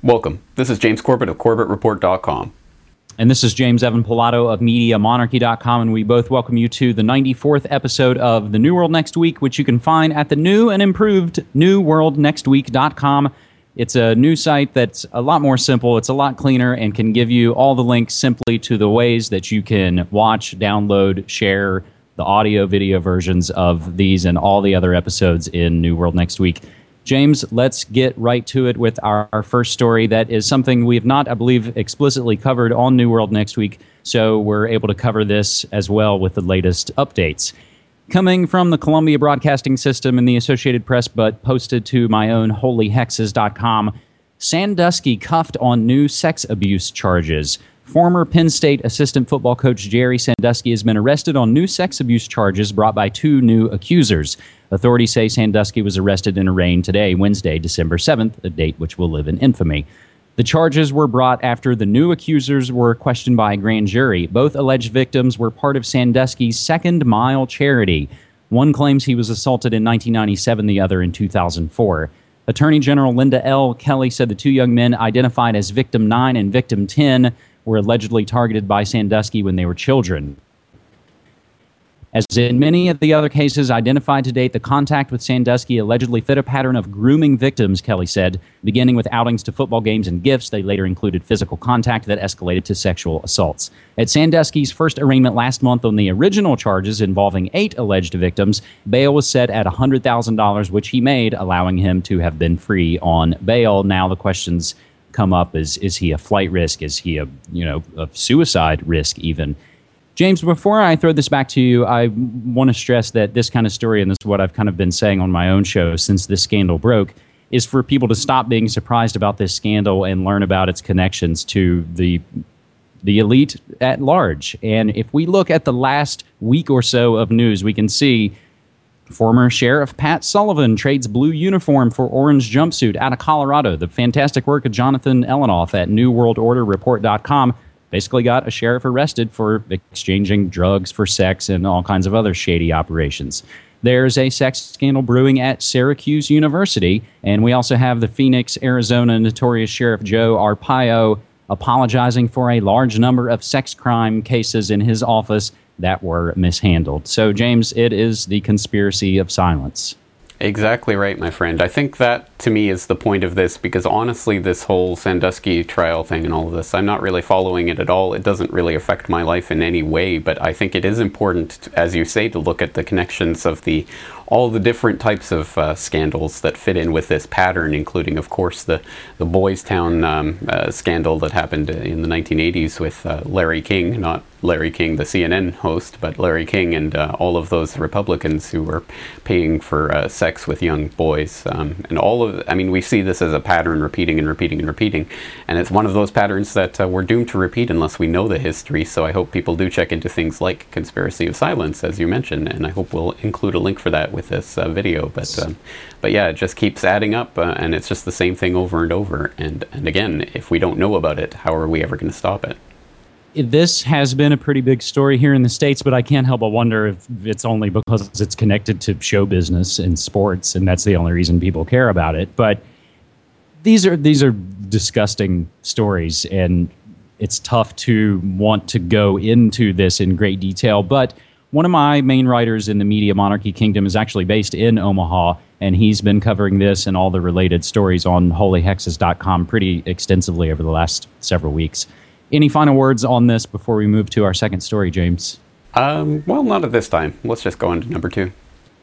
Welcome. This is James Corbett of CorbettReport.com. And this is James Evan Pilato of MediaMonarchy.com, and we both welcome you to the 94th episode of The New World Next Week, which you can find at the new and improved NewWorldNextWeek.com. It's a new site that's a lot more simple, it's a lot cleaner, and can give you all the links simply to the ways that you can watch, download, share the audio, video versions of these and all the other episodes in New World Next Week. James, let's get right to it with our first story. That is something we have not, I believe, explicitly covered on New World Next Week, so we're able to cover this as well with the latest updates. Coming from the Columbia Broadcasting System and the Associated Press, but posted to my own holyhexes.com, Sandusky cuffed on new sex abuse charges. Former Penn State assistant football coach Jerry Sandusky has been arrested on new sex abuse charges brought by two new accusers. Authorities say Sandusky was arrested and arraigned today, Wednesday, December 7th, a date which will live in infamy. The charges were brought after the new accusers were questioned by a grand jury. Both alleged victims were part of Sandusky's Second Mile charity. One claims he was assaulted in 1997, the other in 2004. Attorney General Linda L. Kelly said the two young men, identified as Victim 9 and Victim 10, were allegedly targeted by Sandusky when they were children. As in many of the other cases identified to date, the contact with Sandusky allegedly fit a pattern of grooming victims, Kelly said. Beginning with outings to football games and gifts, they later included physical contact that escalated to sexual assaults. At Sandusky's first arraignment last month on the original charges involving 8 alleged victims, bail was set at $100,000, which he made, allowing him to have been free on bail. Now the questions come up: is he a flight risk? Is he a suicide risk even? James, before I throw this back to you, I want to stress that this kind of story, and this is what I've kind of been saying on my own show since this scandal broke, is for people to stop being surprised about this scandal and learn about its connections to the elite at large. And if we look at the last week or so of news, we can see former Sheriff Pat Sullivan trades blue uniform for orange jumpsuit out of Colorado. The fantastic work of Jonathan Elenoff at NewWorldOrderReport.com basically got a sheriff arrested for exchanging drugs for sex and all kinds of other shady operations. There's a sex scandal brewing at Syracuse University, and we also have the Phoenix, Arizona notorious Sheriff Joe Arpaio apologizing for a large number of sex crime cases in his office that were mishandled. So, James, it is the conspiracy of silence. Exactly right, my friend. I think that, to me, is the point of this, because honestly, this whole Sandusky trial thing and all of this, I'm not really following it at all. It doesn't really affect my life in any way, but I think it is important, as you say, to look at the connections of all the different types of scandals that fit in with this pattern, including, of course, the Boys Town scandal that happened in the 1980s with Larry King, not Larry King, the CNN host, but Larry King and all of those Republicans who were paying for sex with young boys. We see this as a pattern repeating and repeating and repeating. And it's one of those patterns that we're doomed to repeat unless we know the history. So I hope people do check into things like Conspiracy of Silence, as you mentioned, and I hope we'll include a link for that with this video. But yeah, it just keeps adding up, and it's just the same thing over and over. And again, if we don't know about it, how are we ever going to stop it? This has been a pretty big story here in the States, but I can't help but wonder if it's only because it's connected to show business and sports, and that's the only reason people care about it. But these are disgusting stories, and it's tough to want to go into this in great detail. But one of my main writers in the Media Monarchy Kingdom is actually based in Omaha, and he's been covering this and all the related stories on holyhexes.com pretty extensively over the last several weeks. Any final words on this before we move to our second story, James? Well, not at this time. Let's just go on to number 2.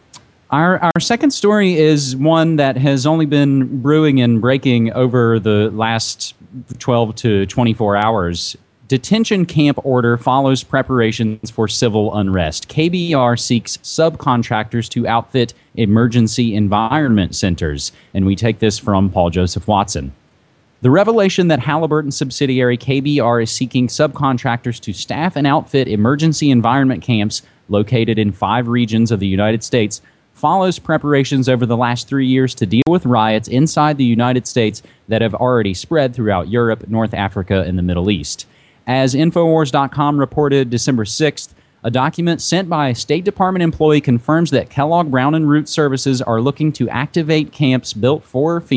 Our second story is one that has only been brewing and breaking over the last 12 to 24 hours. Detention camp order follows preparations for civil unrest. KBR seeks subcontractors to outfit emergency environment centers. And we take this from Paul Joseph Watson. The revelation that Halliburton subsidiary KBR is seeking subcontractors to staff and outfit emergency environment camps located in 5 regions of the United States follows preparations over the last 3 years to deal with riots inside the United States that have already spread throughout Europe, North Africa, and the Middle East. As Infowars.com reported December 6th, a document sent by a State Department employee confirms that Kellogg Brown & Root Services are looking to activate camps built for FEMA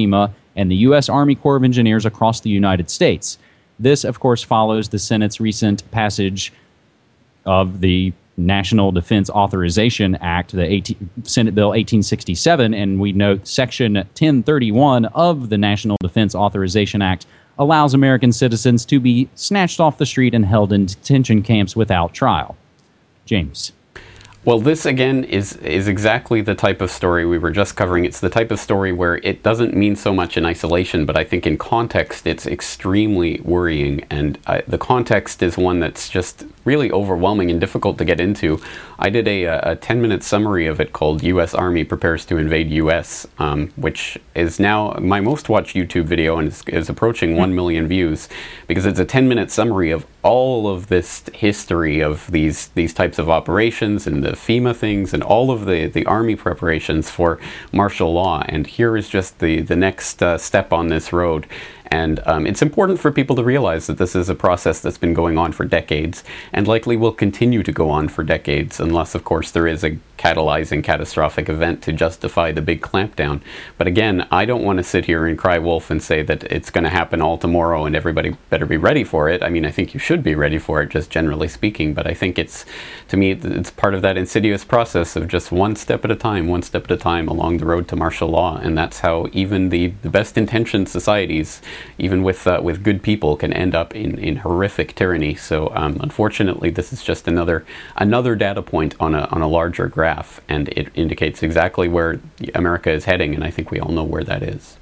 and the U.S. Army Corps of Engineers across the United States. This, of course, follows the Senate's recent passage of the National Defense Authorization Act, the Senate Bill 1867, and we note Section 1031 of the National Defense Authorization Act allows American citizens to be snatched off the street and held in detention camps without trial. James. Well, this, again, is exactly the type of story we were just covering. It's the type of story where it doesn't mean so much in isolation, but I think in context it's extremely worrying. And the context is one that's just really overwhelming and difficult to get into. I did a 10-minute summary of it called U.S. Army Prepares to Invade U.S., which is now my most watched YouTube video and is approaching 1 million views, because it's a 10-minute summary of all of this history of these types of operations and the FEMA things and all of the Army preparations for martial law. And here is just the next step on this road. And it's important for people to realize that this is a process that's been going on for decades and likely will continue to go on for decades, unless, of course, there is a catalyzing catastrophic event to justify the big clampdown. But again, I don't want to sit here and cry wolf and say that it's going to happen all tomorrow and everybody better be ready for it. I mean, I think you should be ready for it, just generally speaking, but I think to me, it's part of that insidious process of just one step at a time along the road to martial law. And that's how even the best intentioned societies, even with good people, can end up in horrific tyranny. So unfortunately, this is just another data point on a larger graph, and it indicates exactly where America is heading, and I think we all know where that is.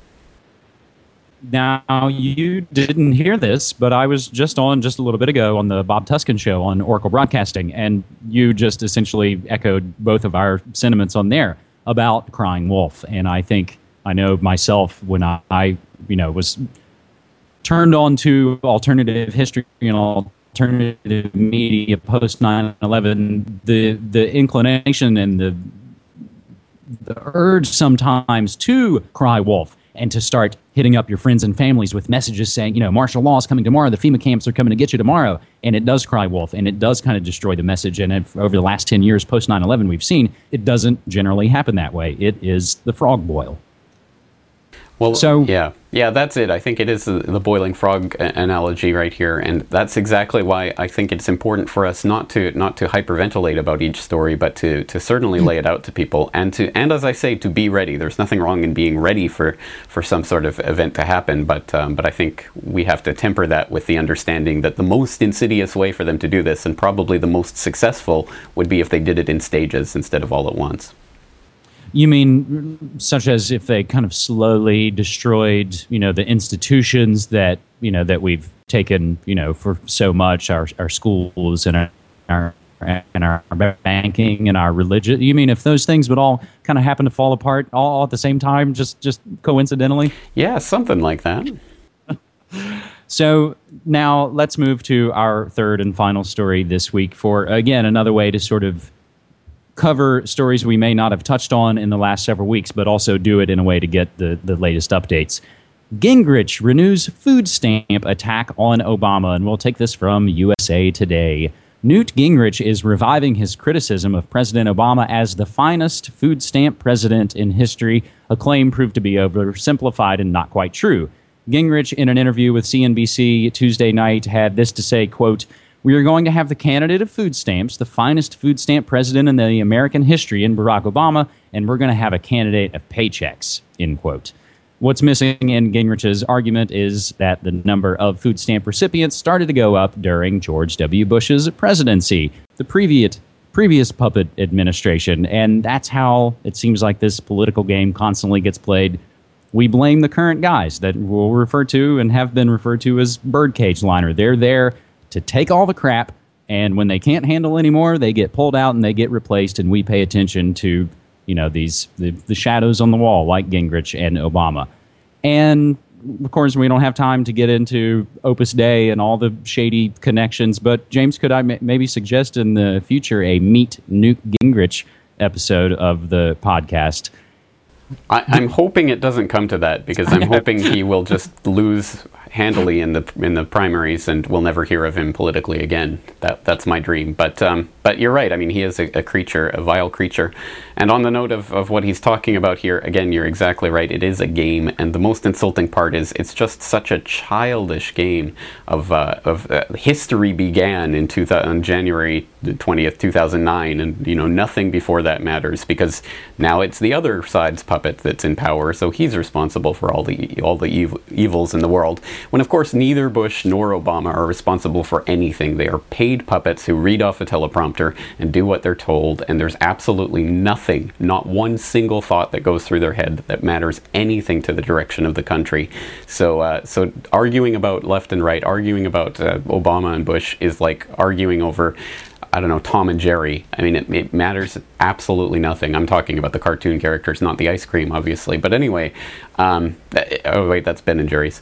Now, you didn't hear this, but I was just a little bit ago on the Bob Tuskin show on Oracle Broadcasting, and you just essentially echoed both of our sentiments on there about crying wolf. And I know myself, when I was turned on to alternative history and alternative media post 9/11, the inclination and the urge sometimes to cry wolf and to start hitting up your friends and families with messages saying, martial law is coming tomorrow, the FEMA camps are coming to get you tomorrow, and it does cry wolf, and it does kind of destroy the message. And over the last 10 years post 9/11, we've seen it doesn't generally happen that way. It is the frog boil. Well, yeah, that's it. I think it is the boiling frog analogy right here, and that's exactly why I think it's important for us not to hyperventilate about each story, but to certainly lay it out to people, and as I say, to be ready. There's nothing wrong in being ready for some sort of event to happen, but I think we have to temper that with the understanding that the most insidious way for them to do this, and probably the most successful, would be if they did it in stages instead of all at once. You mean such as if they kind of slowly destroyed, the institutions that we've taken, for so much, our schools and our banking and our religion? You mean if those things would all kind of happen to fall apart all at the same time, just coincidentally? Yeah, something like that. So now let's move to our third and final story this week for, again, another way to sort of cover stories we may not have touched on in the last several weeks, but also do it in a way to get the latest updates. Gingrich renews food stamp attack on Obama, and we'll take this from USA Today. Newt Gingrich is reviving his criticism of President Obama as the finest food stamp president in history, a claim proved to be oversimplified and not quite true. Gingrich, in an interview with CNBC Tuesday night, had this to say, quote, "We are going to have the candidate of food stamps, the finest food stamp president in the American history in Barack Obama, and we're going to have a candidate of paychecks," end quote. What's missing in Gingrich's argument is that the number of food stamp recipients started to go up during George W. Bush's presidency, the previous puppet administration, and that's how it seems like this political game constantly gets played. We blame the current guys that we'll refer to and have been referred to as birdcage liner. They're there to take all the crap, and when they can't handle anymore, they get pulled out and they get replaced, and we pay attention to, the shadows on the wall like Gingrich and Obama. And of course, we don't have time to get into Opus Dei and all the shady connections, but James, could I maybe suggest in the future a Meet Newt Gingrich episode of the podcast? I'm hoping it doesn't come to that, because I'm hoping he will just lose handily in the primaries, and we'll never hear of him politically again. That's my dream. But you're right. I mean, he is a creature, a vile creature. And on the note of what he's talking about here, again, you're exactly right. It is a game, and the most insulting part is it's just such a childish game of history began on January 20th, 2009, and nothing before that matters, because now it's the other side's puppet that's in power, so he's responsible for all the evils in the world. When of course neither Bush nor Obama are responsible for anything. They are paid puppets who read off a teleprompter and do what they're told, and there's absolutely nothing, not one single thought that goes through their head that matters anything to the direction of the country. So arguing about left and right, arguing about Obama and Bush is like arguing over, I don't know, Tom and Jerry. I mean, it matters absolutely nothing. I'm talking about the cartoon characters, not the ice cream, obviously. But anyway, oh wait, that's Ben and Jerry's.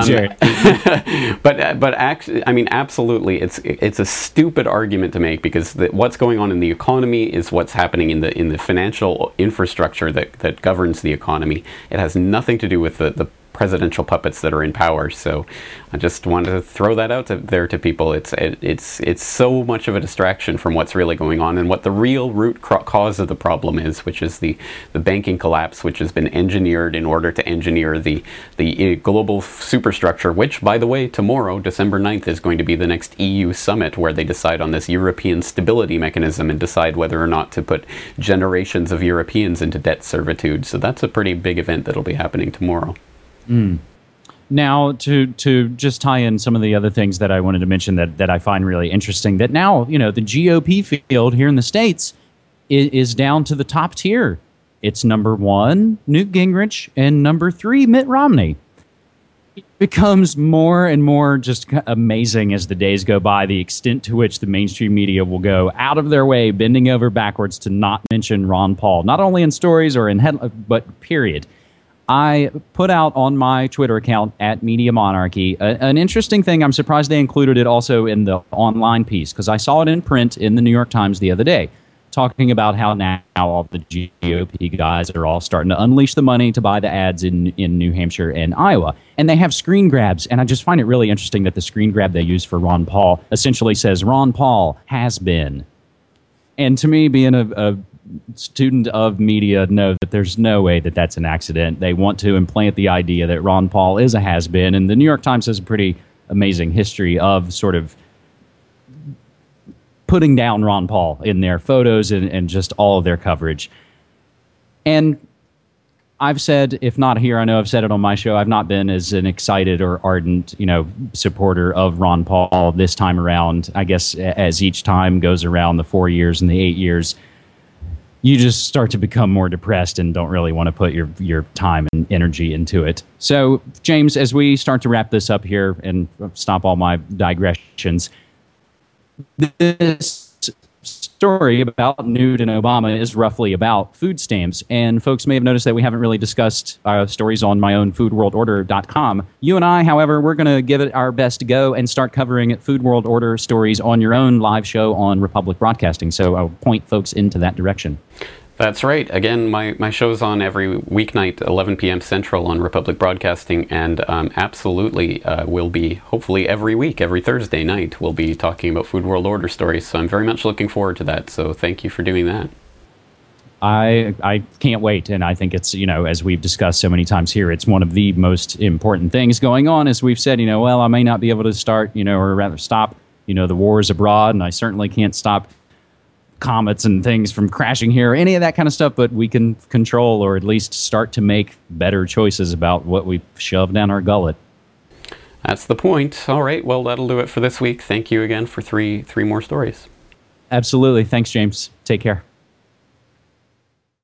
But actually, I mean, absolutely, it's a stupid argument to make, because what's going on in the economy is what's happening in the financial infrastructure that governs the economy. It has nothing to do with the presidential puppets that are in power. So I just wanted to throw that out there to people. It's so much of a distraction from what's really going on and what the real root cause of the problem is, which is the banking collapse, which has been engineered in order to engineer the global superstructure, which, by the way, tomorrow, December 9th, is going to be the next EU summit, where they decide on this European stability mechanism and decide whether or not to put generations of Europeans into debt servitude. So that's a pretty big event that'll be happening tomorrow. Now, to just tie in some of the other things that I wanted to mention that I find really interesting, that now, the GOP field here in the States is down to the top tier. It's number 1, Newt Gingrich, and number 3, Mitt Romney. It becomes more and more just amazing as the days go by, the extent to which the mainstream media will go out of their way, bending over backwards to not mention Ron Paul, not only in stories or in but period. I put out on my Twitter account at Media Monarchy an interesting thing. I'm surprised they included it also in the online piece, because I saw it in print in the New York Times the other day, talking about how now all the GOP guys are all starting to unleash the money to buy the ads in New Hampshire and Iowa. And they have screen grabs, and I just find it really interesting that the screen grab they use for Ron Paul essentially says, Ron Paul has been. And to me, being a student of media, know that there's no way that that's an accident. They want to implant the idea that Ron Paul is a has-been, and the New York Times has a pretty amazing history of sort of putting down Ron Paul in their photos and just all of their coverage. And I've said, if not here, I know I've said it on my show, I've not been as an excited or ardent, supporter of Ron Paul this time around. I guess as each time goes around, the 4 years and the 8 years, you just start to become more depressed and don't really want to put your time and energy into it. So, James, as we start to wrap this up here and stop all my digressions, this story about Newt and Obama is roughly about food stamps. And folks may have noticed that we haven't really discussed stories on my own foodworldorder.com. You and I, however, we're going to give it our best to go and start covering Food World Order stories on your own live show on Republic Broadcasting. So I'll point folks into that direction. That's right. Again, my show's on every weeknight, 11 p.m. Central on Republic Broadcasting, and absolutely will be, hopefully every week, every Thursday night, we'll be talking about Food World Order stories. So I'm very much looking forward to that. So thank you for doing that. I can't wait, and I think it's, as we've discussed so many times here, it's one of the most important things going on. As we've said, well, I may not be able to start, or rather stop, the wars abroad, and I certainly can't stop comets and things from crashing here, any of that kind of stuff, but we can control, or at least start to make better choices about what we shove down our gullet. That's the point. All right, well, that'll do it for this week. Thank you again for three more stories. Absolutely. Thanks, James. Take care.